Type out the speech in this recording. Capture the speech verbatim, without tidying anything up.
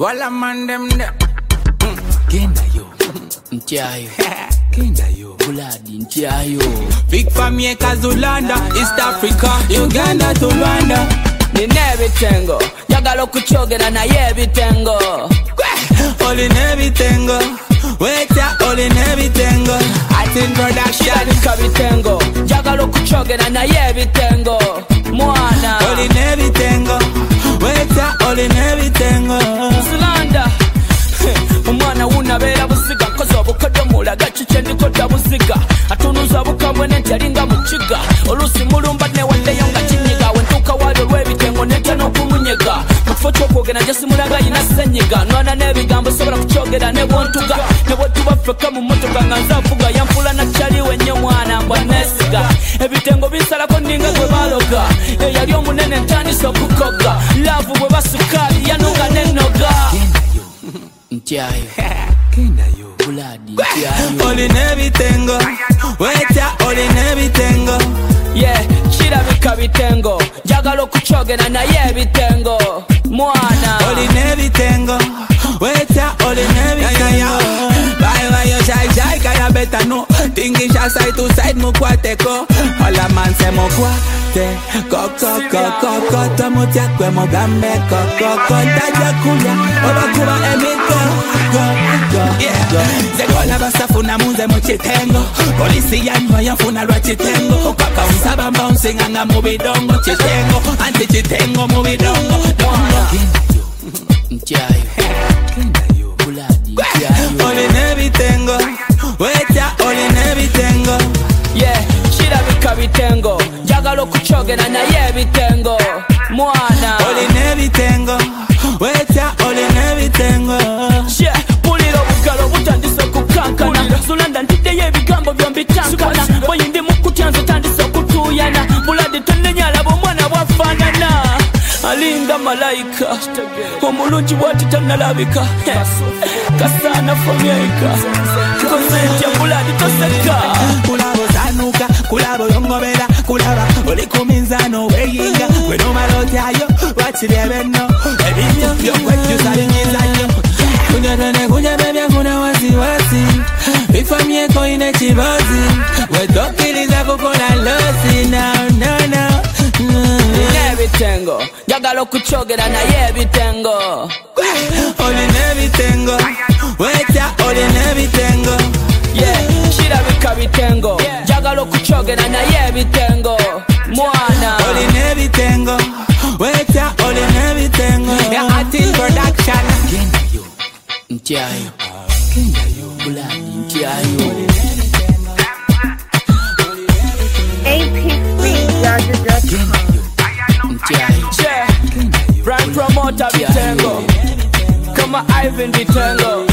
Walla man them there. Kenda yo, Ntiayo. Kenda yo, Buladi Ntiayo. Big Fameka Zulanda, East Africa, Uganda to Rwanda. Nine bitengo, jagalo kuchogera na ye bitengo. All in everything, wait ya, all in everything. At in production, bitengo, jagalo kuchogera na ye bitengo. Mwana, all in everything, wait ya, all in everything. Zulanda. Umwana unabera busiga kozo obukodomula gachiche ndiko tabusiga atunuza bukabwe nentalinga mukiga olusi mulumba ne waddeyo nga kinyiga wentuka wali olw'ebitengo netya n'okumunyega mukifo ky'okwogera nje simulaga yina senyiga nwana n'ebigambo sobola kukyogera ne bwontuga ne bwetuba ffeka mu mmotoka nga nze avuga yanfula nakyaliwe nnyo mwana mbwa neesiga ebitengo binsalako nninga gwe baloga eyali omunene ntandise okukoga laavu bwe basukaali yanunga n'ennoga Ntiayo, Kenda yo, Buladi Ntiayo. all in everything, wait ya, all in everything. Yeah, kirabika bitengo, jagalo kuchogera na ye bitengo. Mwana, all in everything, wait ya, all in everything. Bye bye yo shy shy, kaya better no. Thinking side to side mo kwateko. All a man say mo kwate. Ko ko ko ko ko, tomo tia kwe mo gambe ko ko ko. Taja kuya, oba kuba emiko. Go go yeah. Zekola basafuna munze mo chitengo. Polisi yanwa yafuna lwa chitengo. Okaka unsaba bouncing anga mo bidongo chitengo. Anti chitengo mo bidongo. Dongo. Ntiayo, Kenda yo, Buladi Ntiayo. all in everything, wait ya, all in everything. Yeah, kirabika bitengo, jagalo kuchogera na ye bitengo. Mwana, All in everything, wait ya, all in everything. yeah, pulira obugalo butandise kukankana. Zulanda ntiddeyo ebigambo byombi tankana. Boyi ndi mukutyanzo tandise okutuyana. Buladi tonnenyala bw'omwana bwafaanana. Alinga malayika omulungi bwati tannalabika kasana famyeika kosentya Buladi toseka Kulabo zanuka, kulabo yongobera, kulaba oli kuminzano weyinga. Weno malotyayo, wakiryebeno. Ebinyo byokwejusa binyizayo. Kunyatane kunyabebya kuna wasiwasi. Bifamyeko ine kibazi. Wetokiriza kukola losi. No, no, no. Nebitengo jagalo kuchogera na ye bitengo. All in everything, wait ya, all in everything. Yeah, kirabika bitengo jagalo kuchogera na ye bitengo. Mwana, All in everything, wait ya, all in everything. Yeah, at in production. Kenda yo, Ntiayo, Kenda yo, Buladi Ntiayo. A P three Yarded dot com. Ntiayo, yeah, brand promoter bitengo kama Ivan Bitengo.